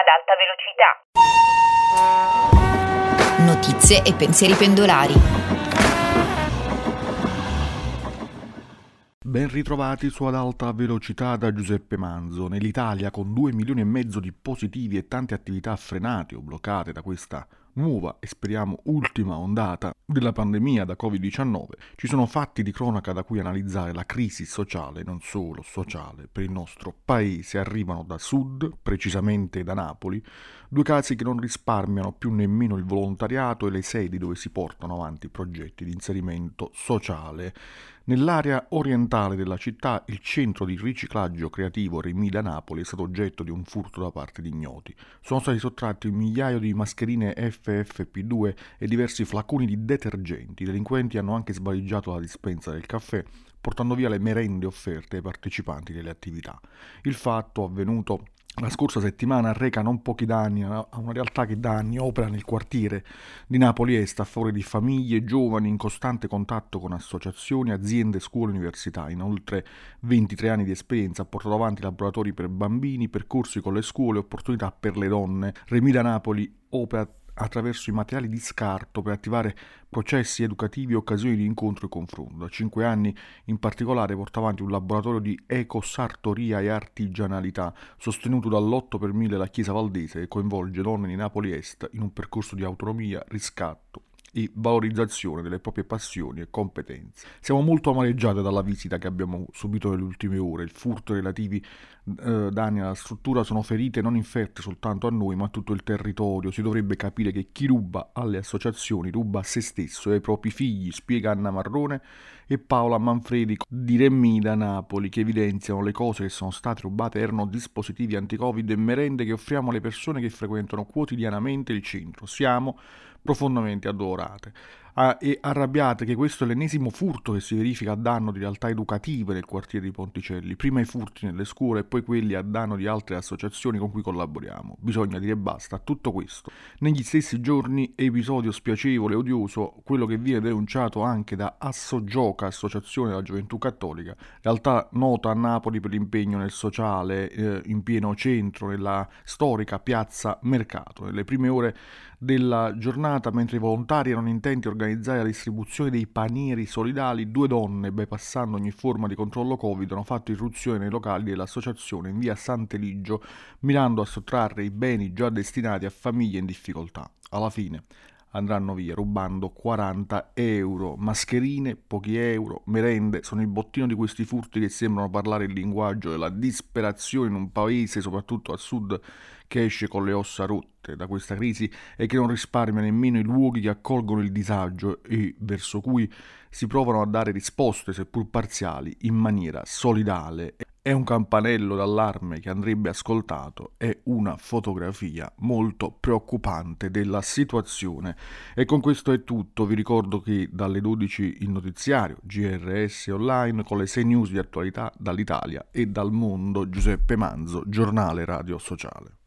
ad alta velocità. Notizie e pensieri pendolari. Ben ritrovati su Ad alta velocità da Giuseppe Manzo. Nell'Italia, con 2,5 milioni di positivi e tante attività frenate o bloccate da questa nuova e speriamo ultima ondata della pandemia da Covid-19, ci sono fatti di cronaca da cui analizzare la crisi sociale, non solo sociale, per il nostro paese. Arrivano da sud, precisamente da Napoli, due casi che non risparmiano più nemmeno il volontariato e le sedi dove si portano avanti progetti di inserimento sociale. Nell'area orientale della città, il centro di riciclaggio creativo Remida Napoli è stato oggetto di un furto da parte di ignoti. Sono stati sottratti un migliaio di mascherine FFP2 e diversi flaconi di detergenti. I delinquenti hanno anche svaligiato la dispensa del caffè, portando via le merende offerte ai partecipanti delle attività. Il fatto, avvenuto la scorsa settimana, reca non pochi danni a una realtà che da anni opera nel quartiere di Napoli Est a favore di famiglie e giovani in costante contatto con associazioni, aziende, scuole e università. In oltre 23 anni di esperienza ha portato avanti laboratori per bambini, percorsi con le scuole, opportunità per le donne. Remida Napoli opera attraverso i materiali di scarto per attivare processi educativi e occasioni di incontro e confronto. Da 5 anni in particolare porta avanti un laboratorio di ecosartoria e artigianalità sostenuto dall'8 per 1000 la Chiesa Valdese, che coinvolge donne di Napoli Est in un percorso di autonomia, riscatto e valorizzazione delle proprie passioni e competenze. Siamo molto amareggiati dalla visita che abbiamo subito nelle ultime ore. Il furto e relativi danni alla struttura sono ferite non inferte soltanto a noi ma a tutto il territorio. Si dovrebbe capire che chi ruba alle associazioni ruba a se stesso e ai propri figli, spiega Anna Marrone e Paola Manfredi di Remida Napoli, che evidenziano le cose che sono state rubate erano dispositivi anti-Covid e merende che offriamo alle persone che frequentano quotidianamente il centro. Siamo profondamente addolorate e arrabbiate che questo è l'ennesimo furto che si verifica a danno di realtà educative nel quartiere di Ponticelli, prima i furti nelle scuole e poi quelli a danno di altre associazioni con cui collaboriamo. Bisogna dire basta a tutto questo. Negli stessi giorni, episodio spiacevole e odioso, quello che viene denunciato anche da Assogioca, Associazione della Gioventù Cattolica, realtà nota a Napoli per l'impegno nel sociale, in pieno centro, nella storica piazza Mercato. Nelle prime ore della giornata, mentre i volontari erano intenti a organizzare la distribuzione dei panieri solidali, due donne, bypassando ogni forma di controllo Covid, hanno fatto irruzione nei locali dell'associazione in via Sant'Eligio, mirando a sottrarre i beni già destinati a famiglie in difficoltà. Alla fine andranno via rubando 40 euro. Mascherine, pochi euro, merende sono il bottino di questi furti che sembrano parlare il linguaggio della disperazione in un paese, soprattutto al sud, che esce con le ossa rotte da questa crisi e che non risparmia nemmeno i luoghi che accolgono il disagio e verso cui si provano a dare risposte, seppur parziali, in maniera solidale. È un campanello d'allarme che andrebbe ascoltato, è una fotografia molto preoccupante della situazione. E con questo è tutto. Vi ricordo che dalle 12 il notiziario GRS Online con le 6 news di attualità dall'Italia e dal mondo. Giuseppe Manzo, giornale radio sociale.